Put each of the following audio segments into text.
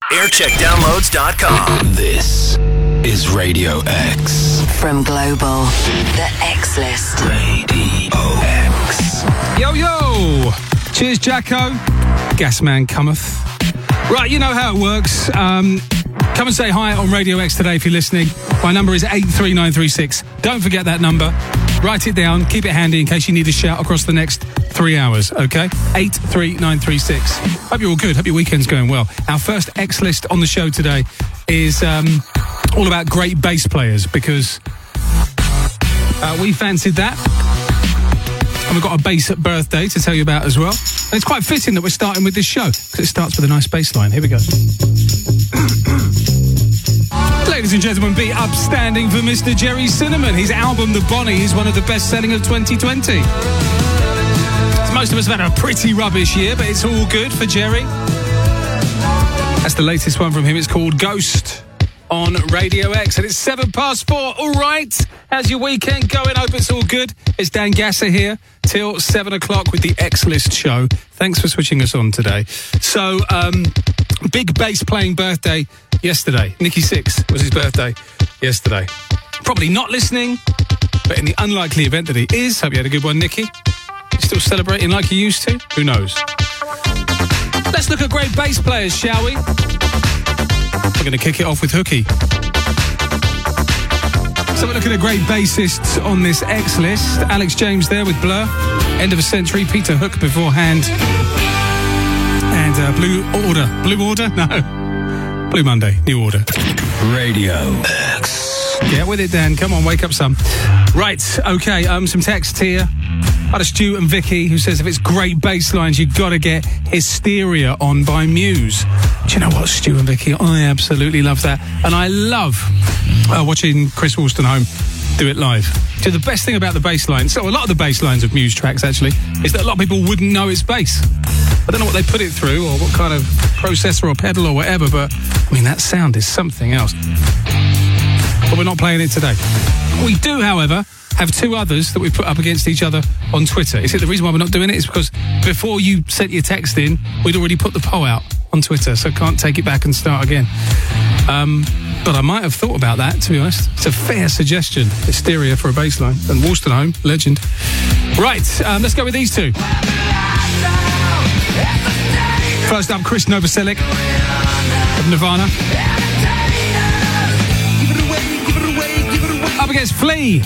Aircheckdownloads.com. This is Radio X. From Global, the X List. Radio X. Yo, yo! Cheers, Jacko. Gasman cometh. Right, you know how it works. Come and say hi on Radio X today if you're listening. My number is 83936. Don't forget that number. Write it down. Keep it handy in case you need a shout across the next 3 hours, okay? 83936. Hope you're all good. Hope your weekend's going well. Our first X List on the show today is all about great bass players because we fancied that. And we've got a bass birthday to tell you about as well. And it's quite fitting that we're starting with this show because it starts with a nice bass line. Here we go. Ladies and gentlemen, be upstanding for Mr. Jerry Cinnamon. His album, The Bonnie, is one of the best-selling of 2020. Most of us have had a pretty rubbish year, but it's all good for Jerry. That's the latest one from him. It's called Ghost on Radio X, and it's 4:07. All right, how's your weekend going? Hope it's all good. It's Dan Gasser here till 7 o'clock with the X List show. Thanks for switching us on today. So, big bass playing birthday yesterday. Nicky Six was his birthday yesterday. Probably not listening, but in the unlikely event that he is, hope you had a good one, Nicky. Still celebrating like you used to? Who knows? Let's look at great bass players, shall we? We're going to kick it off with Hooky. So we're looking at great bassists on this X List. Alex James there with Blur. End of a Century. Peter Hook beforehand. And Blue Order. Blue Order? No. Blue Monday. New Order. Radio X. Get with it, Dan. Come on, wake up some. Right, okay, some texts here. Out of Stu and Vicky, who says if it's great bass lines, you've got to get Hysteria on by Muse. Do you know what, Stu and Vicky? I absolutely love that. And I love watching Chris Wolstenholme do it live. So the best thing about the bass line, so a lot of the bass lines of Muse tracks, actually, is that a lot of people wouldn't know it's bass. I don't know what they put it through or what kind of processor or pedal or whatever, but, I mean, that sound is something else. But we're not playing it today. We do, however, have two others that we put up against each other on Twitter. Is it the reason why we're not doing it? Is because before you sent your text in, we'd already put the poll out on Twitter, so can't take it back and start again. But I might have thought about that, to be honest. It's a fair suggestion. Hysteria for a bass line. And Wolstenholme, legend. Right, let's go with these two. First up, Chris Novoselic of Nirvana. Up against Flea.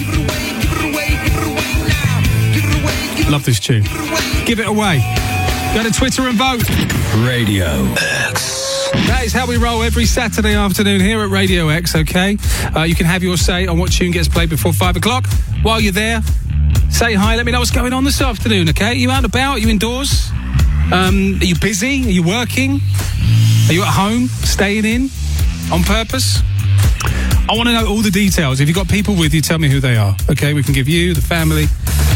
Love this tune. Give it away. Go to Twitter and vote. Radio X. That is how we roll every Saturday afternoon here at Radio X, okay? You can have your say on what tune gets played before 5 o'clock. While you're there, say hi. Let me know what's going on this afternoon, okay? Are you out and about? Are you indoors? Are you busy? Are you working? Are you at home? Staying in? On purpose? I want to know all the details. If you've got people with you, tell me who they are. Okay, we can give you, the family,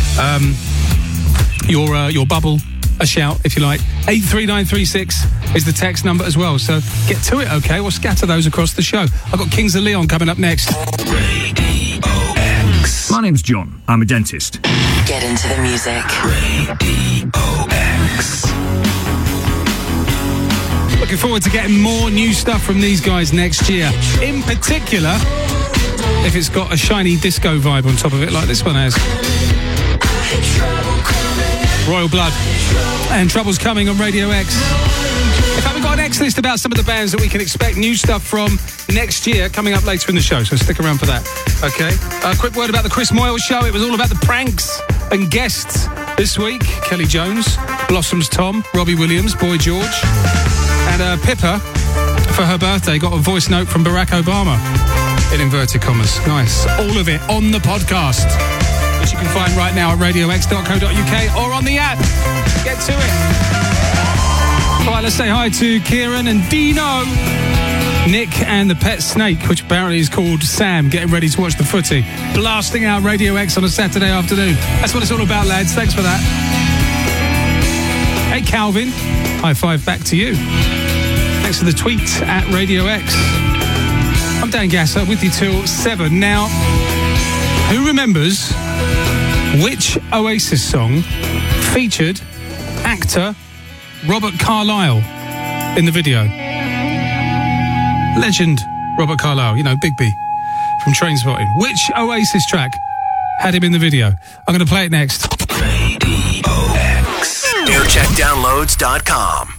your bubble, a shout, if you like. 83936 is the text number as well. So get to it, okay? We'll scatter those across the show. I've got Kings of Leon coming up next. Radio X. My name's John. I'm a dentist. Get into the music. Radio X. Looking forward to getting more new stuff from these guys next year. In particular, if it's got a shiny disco vibe on top of it, like this one has. Royal Blood and Trouble's coming on Radio X. In fact, we've got an X list about some of the bands that we can expect new stuff from next year coming up later in the show, so stick around for that. Okay. A quick word about the Chris Moyle show. It was all about the pranks and guests this week. Kelly Jones, Blossoms Tom, Robbie Williams, Boy George. And Pippa, for her birthday, got a voice note from Barack Obama, in inverted commas. Nice. All of it on the podcast, which you can find right now at radiox.co.uk or on the app. Get to it. All right, let's say hi to Kieran and Dino. Nick and the pet snake, which apparently is called Sam, getting ready to watch the footy. Blasting out Radio X on a Saturday afternoon. That's what it's all about, lads. Thanks for that. Hey, Calvin. High five back to you. Thanks for the tweet at Radio X. I'm Dan Gasser with you till 7. Now, who remembers which Oasis song featured actor Robert Carlyle in the video? Legend Robert Carlyle, you know, Big B from Trainspotting. Which Oasis track had him in the video? I'm going to play it next. Radio X. AirCheckDownloads.com.